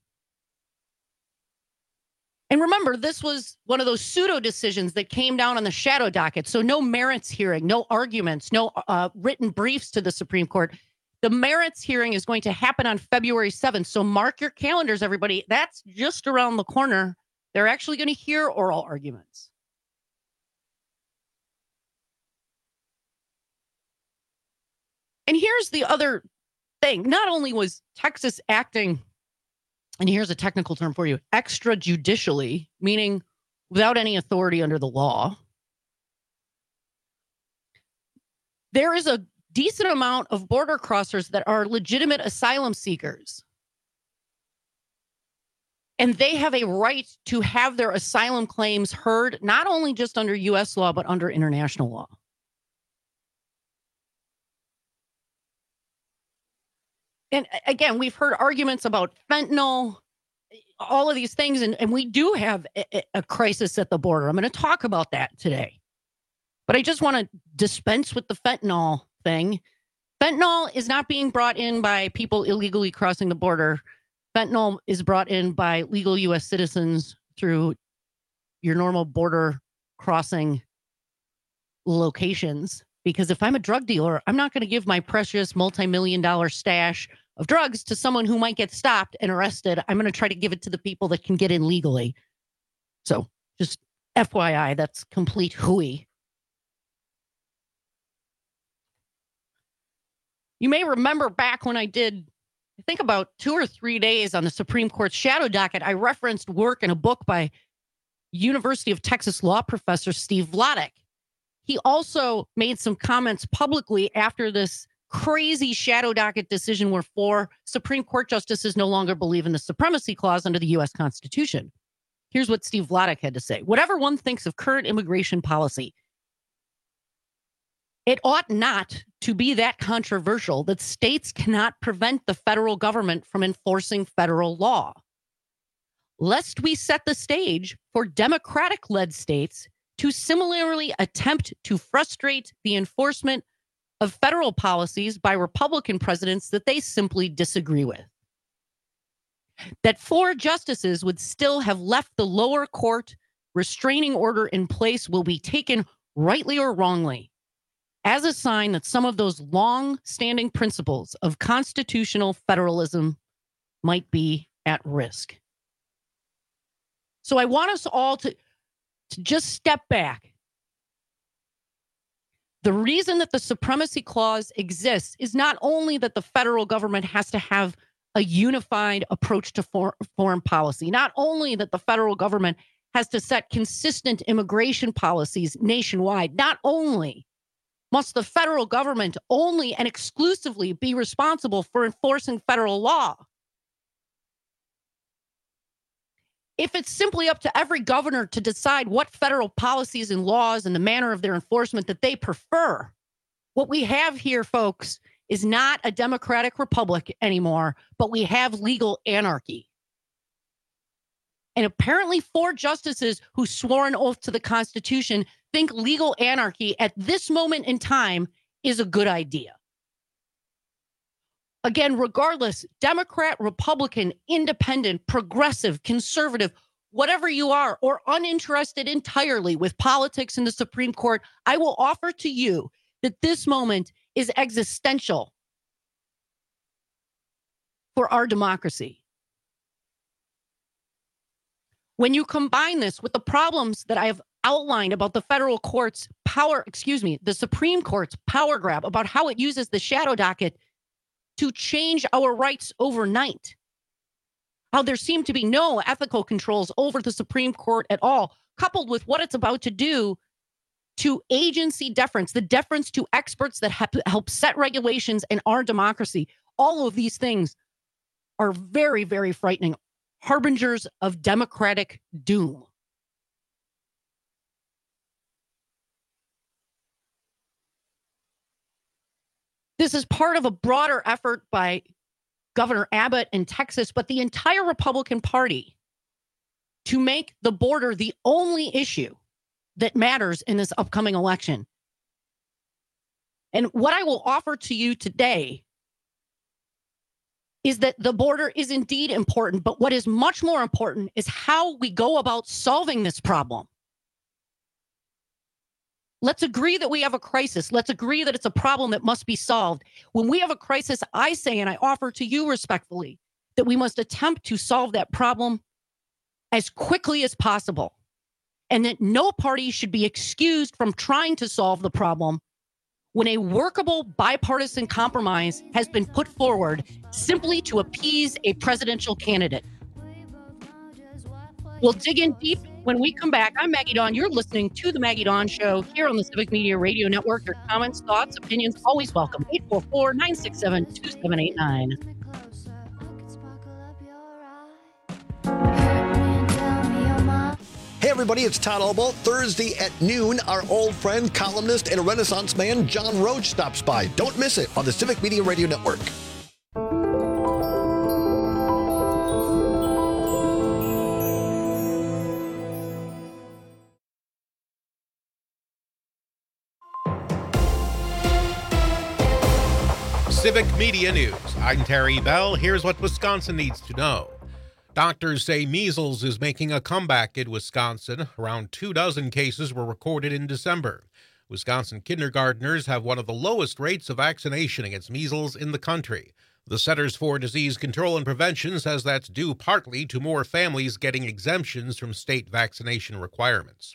And remember, this was one of those pseudo decisions that came down on the shadow docket. So no merits hearing, no arguments, no uh, written briefs to the Supreme Court. The merits hearing is going to happen on February seventh. So mark your calendars, everybody. That's just around the corner. They're actually going to hear oral arguments. And here's the other thing. Not only was Texas acting, and here's a technical term for you, extrajudicially, meaning without any authority under the law, there is a decent amount of border crossers that are legitimate asylum seekers. And they have a right to have their asylum claims heard, not only just under U S law, but under international law. And again, we've heard arguments about fentanyl, all of these things, and, and we do have a, a crisis at the border. I'm going to talk about that today. But I just want to dispense with the fentanyl thing Fentanyl is not being brought in by people illegally crossing the border. Fentanyl is brought in by legal U S citizens through your normal border crossing locations. Because if I'm a drug dealer, I'm not going to give my precious multi-million dollar stash of drugs to someone who might get stopped and arrested. I'm going to try to give it to the people that can get in legally. So just F Y I, that's complete hooey. You may remember back when I did, I think about two or three days on the Supreme Court's shadow docket, I referenced work in a book by University of Texas law professor Steve Vladeck. He also made some comments publicly after this crazy shadow docket decision where four Supreme Court justices no longer believe in the supremacy clause under the U S Constitution. Here's what Steve Vladeck had to say. Whatever one thinks of current immigration policy, it ought not to be that controversial that states cannot prevent the federal government from enforcing federal law. Lest we set the stage for Democratic-led states to similarly attempt to frustrate the enforcement of federal policies by Republican presidents that they simply disagree with. That four justices would still have left the lower court restraining order in place will be taken rightly or wrongly as a sign that some of those long-standing principles of constitutional federalism might be at risk. So I want us all to, to just step back. The reason that the supremacy clause exists is not only that the federal government has to have a unified approach to for, foreign policy, not only that the federal government has to set consistent immigration policies nationwide, not only must the federal government only and exclusively be responsible for enforcing federal law. If it's simply up to every governor to decide what federal policies and laws and the manner of their enforcement that they prefer, what we have here, folks, is not a democratic republic anymore, but we have legal anarchy. And apparently four justices who swore an oath to the Constitution think legal anarchy at this moment in time is a good idea. Again, regardless, Democrat, Republican, independent, progressive, conservative, whatever you are, or uninterested entirely with politics in the Supreme Court, I will offer to you that this moment is existential for our democracy. When you combine this with the problems that I have outlined about the federal court's power, excuse me, the Supreme Court's power grab, about how it uses the shadow docket to change our rights overnight, how there seem to be no ethical controls over the Supreme Court at all, coupled with what it's about to do to agency deference, the deference to experts that help set regulations in our democracy. All of these things are very, very frightening, harbingers of democratic doom. This is part of a broader effort by Governor Abbott in Texas, but the entire Republican Party, to make the border the only issue that matters in this upcoming election. And what I will offer to you today is that the border is indeed important, but what is much more important is how we go about solving this problem. Let's agree that we have a crisis. Let's agree that it's a problem that must be solved. When we have a crisis, I say, and I offer to you respectfully, that we must attempt to solve that problem as quickly as possible, and that no party should be excused from trying to solve the problem when a workable bipartisan compromise has been put forward simply to appease a presidential candidate. We'll dig in deep when we come back. I'm Maggie Dawn. You're listening to The Maggie Dawn Show here on the Civic Media Radio Network. Your comments, thoughts, opinions, always welcome. eight four four, nine six seven, two seven eight nine. Hey everybody, it's Todd Albaugh. Thursday at noon, our old friend, columnist, and Renaissance man, John Roach, stops by. Don't miss it on the Civic Media Radio Network. Civic Media News. I'm Terry Bell. Here's what Wisconsin needs to know. Doctors say measles is making a comeback in Wisconsin. Around two dozen cases were recorded in December. Wisconsin kindergartners have one of the lowest rates of vaccination against measles in the country. The Centers for Disease Control and Prevention says that's due partly to more families getting exemptions from state vaccination requirements.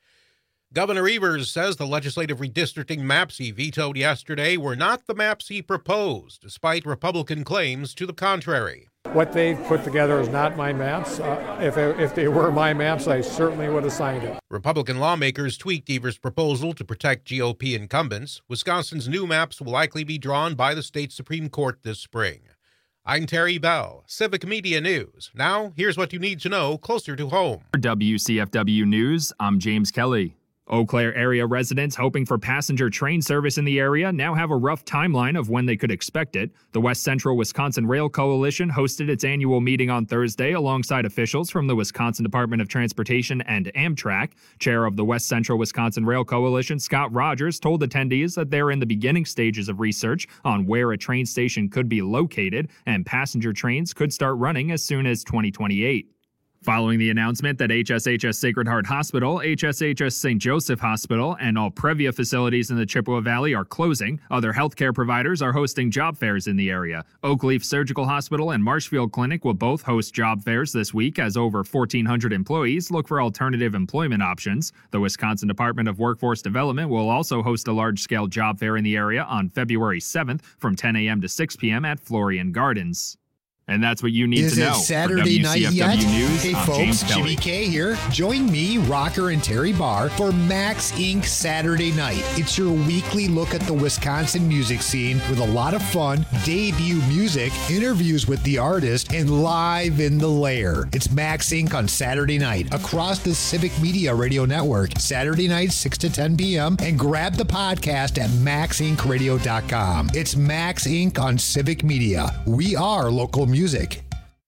Governor Evers says the legislative redistricting maps he vetoed yesterday were not the maps he proposed, despite Republican claims to the contrary. What they've put together is not my maps. Uh, if, if they were my maps, I certainly would have signed it. Republican lawmakers tweaked Evers' proposal to protect G O P incumbents. Wisconsin's new maps will likely be drawn by the state Supreme Court this spring. I'm Terry Bell, Civic Media News. Now, here's what you need to know closer to home. For W C F W News, I'm James Kelly. Eau Claire area residents hoping for passenger train service in the area now have a rough timeline of when they could expect it. The West Central Wisconsin Rail Coalition hosted its annual meeting on Thursday alongside officials from the Wisconsin Department of Transportation and Amtrak. Chair of the West Central Wisconsin Rail Coalition, Scott Rogers, told attendees that they're in the beginning stages of research on where a train station could be located, and passenger trains could start running as soon as twenty twenty-eight. Following the announcement that H S H S Sacred Heart Hospital, H S H S Saint Joseph Hospital, and all Previa facilities in the Chippewa Valley are closing, other healthcare providers are hosting job fairs in the area. Oakleaf Surgical Hospital and Marshfield Clinic will both host job fairs this week as over fourteen hundred employees look for alternative employment options. The Wisconsin Department of Workforce Development will also host a large-scale job fair in the area on February seventh from ten a.m. to six p.m. at Florian Gardens. And that's what you need Is to know. Is it Saturday night yet? News, hey I'm folks, Jimmy K here. Join me, Rocker and Terry Barr for Max Incorporated Saturday Night. It's your weekly look at the Wisconsin music scene with a lot of fun, debut music, interviews with the artist, and live in the lair. It's Max Incorporated on Saturday night across the Civic Media Radio Network. Saturday night, six to ten p.m. And grab the podcast at max inc radio dot com. It's Max Incorporated on Civic Media. We are local music. Music.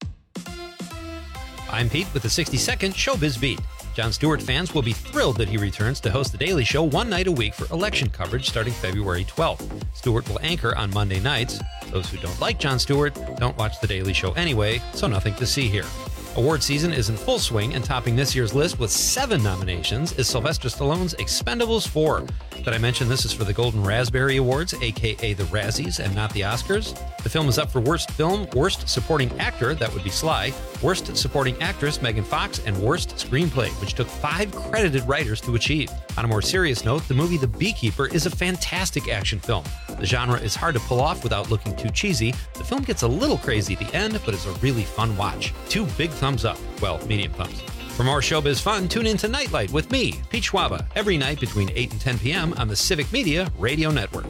I'm Pete with the sixty second Showbiz Beat. Jon Stewart fans will be thrilled that he returns to host The Daily Show one night a week for election coverage starting February twelfth. Stewart will anchor on Monday nights. Those who don't like Jon Stewart don't watch The Daily Show anyway, so nothing to see here. Award season is in full swing, and topping this year's list with seven nominations is Sylvester Stallone's Expendables four. Did I mention this is for the Golden Raspberry Awards, aka the Razzies, and not the Oscars? The film is up for Worst Film, Worst Supporting Actor, that would be Sly, Worst Supporting Actress, Megan Fox, and Worst Screenplay, which took five credited writers to achieve. On a more serious note, the movie The Beekeeper is a fantastic action film. The genre is hard to pull off without looking too cheesy. The film gets a little crazy at the end, but is a really fun watch. Two big thumbs up. Well, medium thumbs. For more showbiz fun, tune in to Nightlight with me, Pete Schwaba, every night between eight and ten p.m. on the Civic Media Radio Network.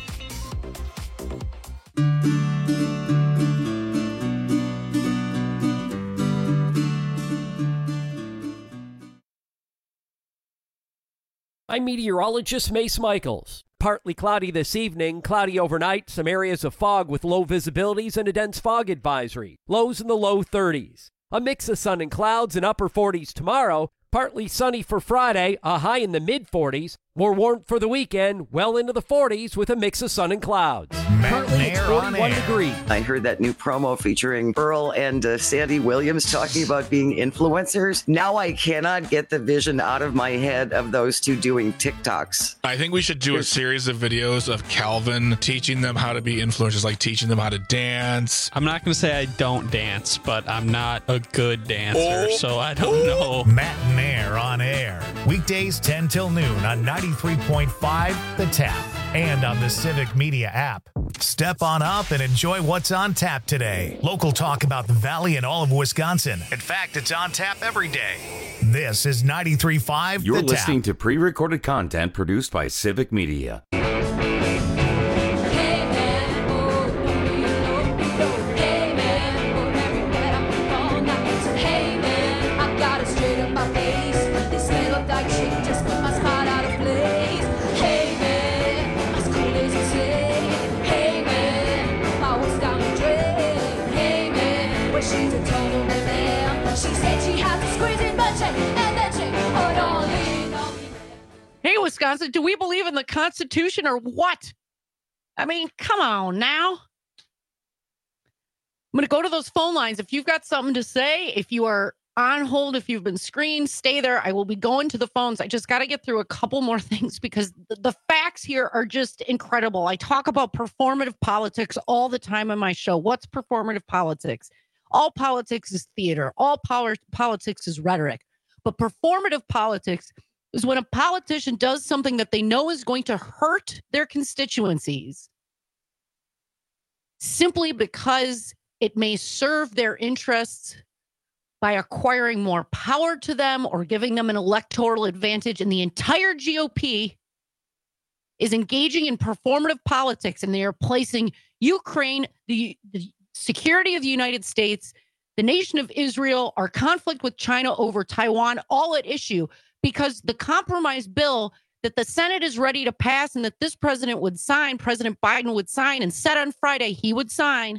I'm meteorologist Mace Michaels. Partly cloudy this evening, cloudy overnight, some areas of fog with low visibilities and a dense fog advisory. Lows in the low thirties. A mix of sun and clouds and upper forties tomorrow. Partly sunny for Friday, a high in the mid forties. More warmth for the weekend, well into the forties with a mix of sun and clouds. Currently it's forty-one degrees. I heard that new promo featuring Earl and uh, Sandy Williams talking about being influencers. Now I cannot get the vision out of my head of those two doing TikToks. I think we should do a series of videos of Calvin teaching them how to be influencers, like teaching them how to dance. I'm not going to say I don't dance, but I'm not a good dancer, Oh. so I don't know. Matt and Air on air. Weekdays ten till noon on ninety-three point five The Tap and on the Civic Media app. Step on up and enjoy what's on tap today. Local talk about the Valley and all of Wisconsin. In fact, it's on tap every day. This is ninety-three point five You're The Tap. listening to pre-recorded content produced by Civic Media. Hey, Wisconsin, do we believe in the Constitution or what? I mean, come on now. I'm going to go to those phone lines. If you've got something to say, if you are on hold, if you've been screened, stay there. I will be going to the phones. I just got to get through a couple more things because the, the facts here are just incredible. I talk about performative politics all the time on my show. What's performative politics? All politics is theater. All power, politics is rhetoric. But performative politics is when a politician does something that they know is going to hurt their constituencies simply because it may serve their interests by acquiring more power to them or giving them an electoral advantage. And the entire G O P is engaging in performative politics, and they are placing Ukraine, the, the security of the United States, the nation of Israel, our conflict with China over Taiwan, all at issue because the compromise bill that the Senate is ready to pass and that this president would sign, President Biden would sign, and said on Friday he would sign,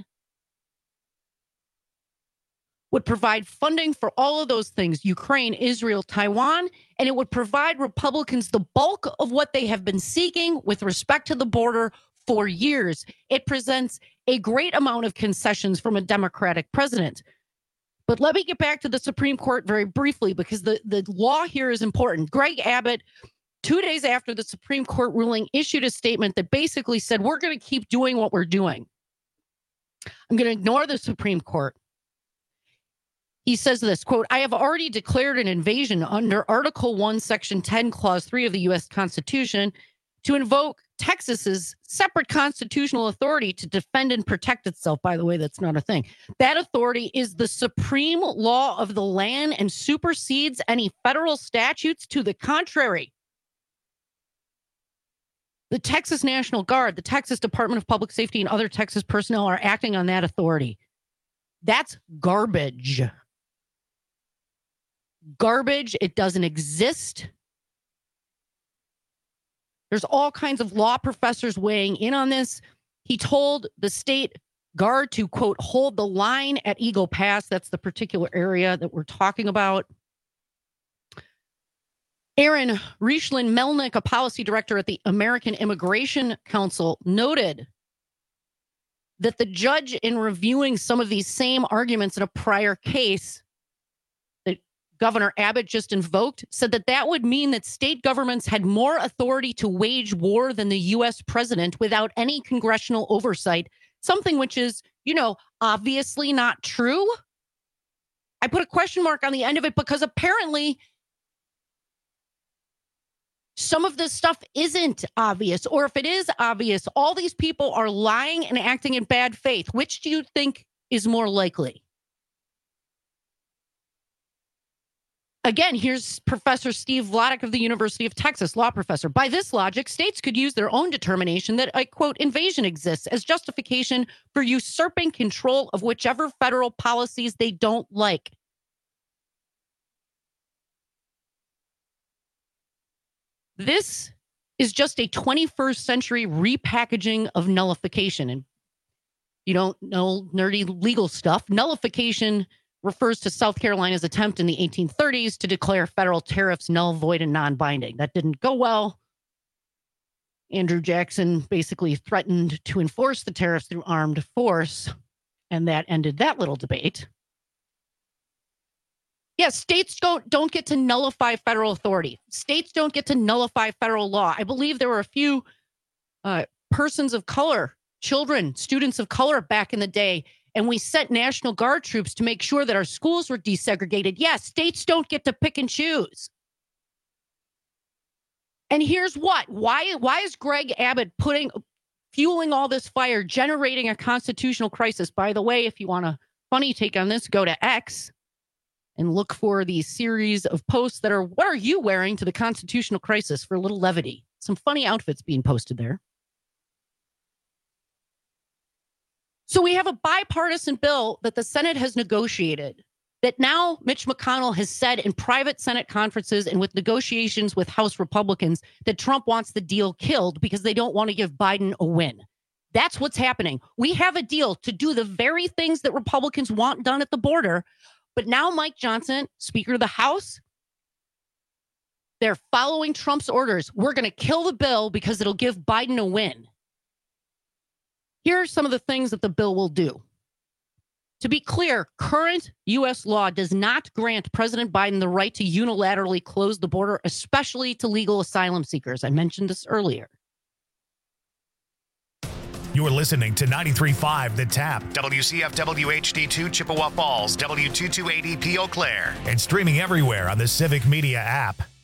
would provide funding for all of those things, Ukraine, Israel, Taiwan, and it would provide Republicans the bulk of what they have been seeking with respect to the border for years. It presents a great amount of concessions from a Democratic president. But let me get back to the Supreme Court very briefly because the, the law here is important. Greg Abbott, two days after the Supreme Court ruling, issued a statement that basically said, we're going to keep doing what we're doing. I'm going to ignore the Supreme Court. He says this, quote, I have already declared an invasion under Article one, Section ten, Clause three of the U S Constitution to invoke Texas's separate constitutional authority to defend and protect itself. By the way, that's not a thing. That authority is the supreme law of the land and supersedes any federal statutes to the contrary. The Texas National Guard, the Texas Department of Public Safety, and other Texas personnel are acting on that authority. That's garbage. Garbage. It doesn't exist. There's all kinds of law professors weighing in on this. He told the state guard to, quote, hold the line at Eagle Pass. That's the particular area that we're talking about. Aaron Richlin Melnick, a policy director at the American Immigration Council, noted that the judge, in reviewing some of these same arguments in a prior case that Governor Abbott just invoked, said that that would mean that state governments had more authority to wage war than the U S president without any congressional oversight, something which is, you know, obviously not true. I put a question mark on the end of it because apparently some of this stuff isn't obvious, or if it is obvious, all these people are lying and acting in bad faith. Which do you think is more likely? Again, here's Professor Steve Vladeck of the University of Texas, law professor. By this logic, states could use their own determination that a, quote, invasion exists as justification for usurping control of whichever federal policies they don't like. This is just a twenty-first century repackaging of nullification. And you don't know nerdy legal stuff. Nullification refers to South Carolina's attempt in the eighteen thirties to declare federal tariffs null, void, and non-binding. That didn't go well. Andrew Jackson basically threatened to enforce the tariffs through armed force, and that ended that little debate. Yes, states don't, don't get to nullify federal authority. States don't get to nullify federal law. I believe there were a few uh, persons of color, children, students of color back in the day, and we sent National Guard troops to make sure that our schools were desegregated. Yes, states don't get to pick and choose. And here's what. Why, why is Greg Abbott putting, fueling all this fire, generating a constitutional crisis? By the way, if you want a funny take on this, go to X and look for the series of posts that are, what are you wearing to the constitutional crisis, for a little levity? Some funny outfits being posted there. So we have a bipartisan bill that the Senate has negotiated, that now Mitch McConnell has said in private Senate conferences and with negotiations with House Republicans that Trump wants the deal killed because they don't want to give Biden a win. That's what's happening. We have a deal to do the very things that Republicans want done at the border. But now Mike Johnson, Speaker of the House, they're following Trump's orders. We're going to kill the bill because it'll give Biden a win. Here are some of the things that the bill will do. To be clear, current U S law does not grant President Biden the right to unilaterally close the border, especially to legal asylum seekers. I mentioned this earlier. You're listening to ninety-three point five The Tap, W C F W H D two Chippewa Falls, W two two eight E P Eau Claire, and streaming everywhere on the Civic Media app.